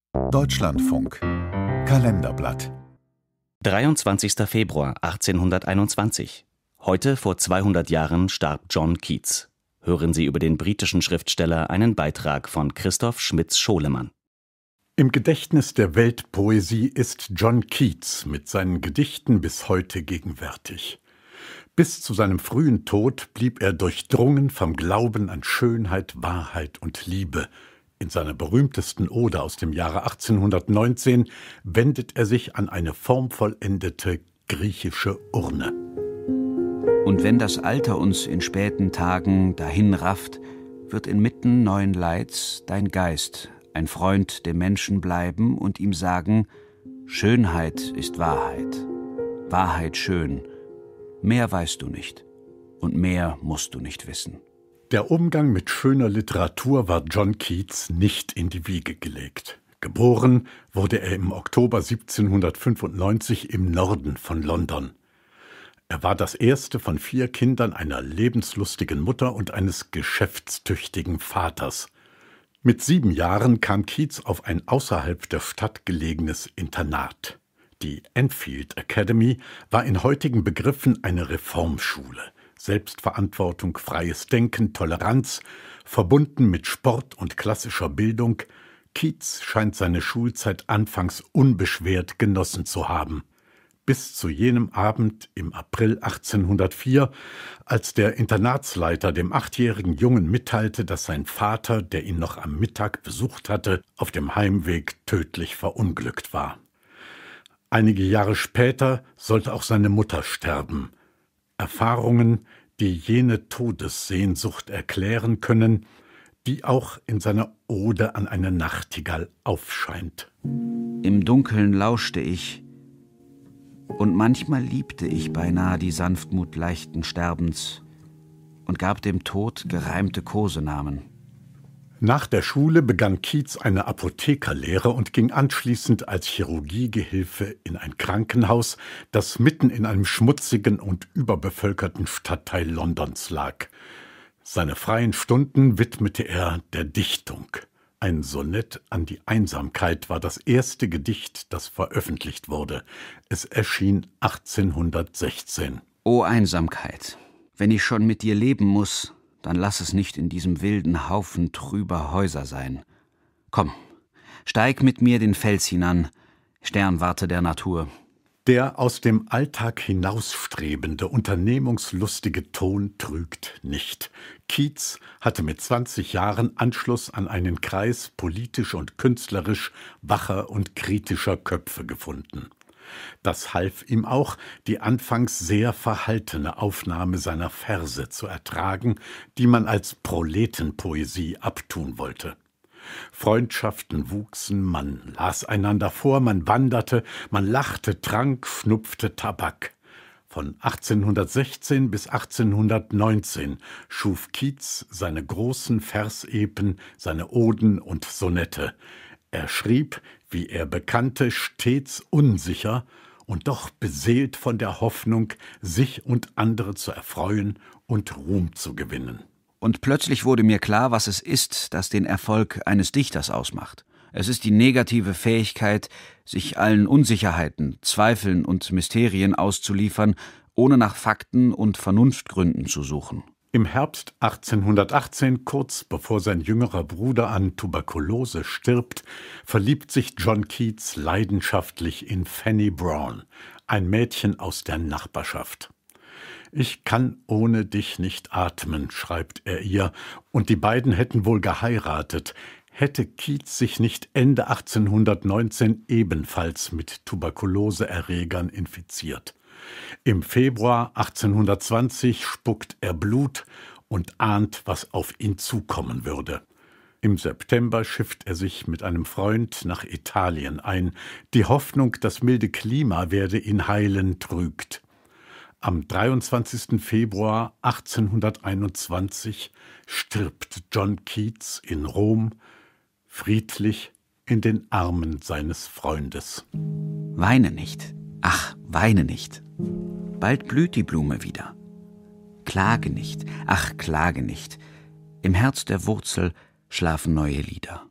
Deutschlandfunk Kalenderblatt 23. Februar 1821. Heute vor 200 Jahren starb John Keats. Hören Sie über den britischen Schriftsteller einen Beitrag von Christoph Schmitz-Scholemann. Im Gedächtnis der Weltpoesie ist John Keats mit seinen Gedichten bis heute gegenwärtig. Bis zu seinem frühen Tod blieb er durchdrungen vom Glauben an Schönheit, Wahrheit und Liebe. In seiner berühmtesten Ode aus dem Jahre 1819 wendet er sich an eine formvollendete griechische Urne. Und wenn das Alter uns in späten Tagen dahin rafft, wird inmitten neuen Leids dein Geist, ein Freund dem Menschen bleiben und ihm sagen: Schönheit ist Wahrheit, Wahrheit schön, mehr weißt du nicht und mehr musst du nicht wissen. Der Umgang mit schöner Literatur war John Keats nicht in die Wiege gelegt. Geboren wurde er im Oktober 1795 im Norden von London. Er war das erste von 4 Kindern einer lebenslustigen Mutter und eines geschäftstüchtigen Vaters. Mit 7 Jahren kam Keats auf ein außerhalb der Stadt gelegenes Internat. Die Enfield Academy war in heutigen Begriffen eine Reformschule. Selbstverantwortung, freies Denken, Toleranz, verbunden mit Sport und klassischer Bildung. Keats scheint seine Schulzeit anfangs unbeschwert genossen zu haben. Bis zu jenem Abend im April 1804, als der Internatsleiter dem 8-jährigen Jungen mitteilte, dass sein Vater, der ihn noch am Mittag besucht hatte, auf dem Heimweg tödlich verunglückt war. Einige Jahre später sollte auch seine Mutter sterben. Erfahrungen, die jene Todessehnsucht erklären können, die auch in seiner Ode an eine Nachtigall aufscheint. Im Dunkeln lauschte ich, und manchmal liebte ich beinahe die Sanftmut leichten Sterbens und gab dem Tod gereimte Kosenamen. Nach der Schule begann Keats eine Apothekerlehre und ging anschließend als Chirurgiegehilfe in ein Krankenhaus, das mitten in einem schmutzigen und überbevölkerten Stadtteil Londons lag. Seine freien Stunden widmete er der Dichtung. Ein Sonett an die Einsamkeit war das erste Gedicht, das veröffentlicht wurde. Es erschien 1816. O Einsamkeit, wenn ich schon mit dir leben muss, dann lass es nicht in diesem wilden Haufen trüber Häuser sein. Komm, steig mit mir den Fels hinan, Sternwarte der Natur. Der aus dem Alltag hinausstrebende, unternehmungslustige Ton trügt nicht. Keats hatte mit 20 Jahren Anschluss an einen Kreis politisch und künstlerisch wacher und kritischer Köpfe gefunden. Das half ihm auch, die anfangs sehr verhaltene Aufnahme seiner Verse zu ertragen, die man als Proletenpoesie abtun wollte. Freundschaften wuchsen, man las einander vor, man wanderte, man lachte, trank, schnupfte Tabak. Von 1816 bis 1819 schuf Keats seine großen Versepen, seine Oden und Sonette. Er schrieb, wie er bekannte, stets unsicher und doch beseelt von der Hoffnung, sich und andere zu erfreuen und Ruhm zu gewinnen. Und plötzlich wurde mir klar, was es ist, das den Erfolg eines Dichters ausmacht. Es ist die negative Fähigkeit, sich allen Unsicherheiten, Zweifeln und Mysterien auszuliefern, ohne nach Fakten und Vernunftgründen zu suchen. Im Herbst 1818, kurz bevor sein jüngerer Bruder an Tuberkulose stirbt, verliebt sich John Keats leidenschaftlich in Fanny Brown, ein Mädchen aus der Nachbarschaft. »Ich kann ohne dich nicht atmen«, schreibt er ihr, und die beiden hätten wohl geheiratet, hätte Keats sich nicht Ende 1819 ebenfalls mit Tuberkuloseerregern infiziert. Im Februar 1820 spuckt er Blut und ahnt, was auf ihn zukommen würde. Im September schifft er sich mit einem Freund nach Italien ein. Die Hoffnung, das milde Klima werde ihn heilen, trügt. Am 23. Februar 1821 stirbt John Keats in Rom, friedlich in den Armen seines Freundes. Weine nicht, ach, weine nicht. Bald blüht die Blume wieder. Klage nicht, ach, klage nicht. Im Herz der Wurzel schlafen neue Lieder.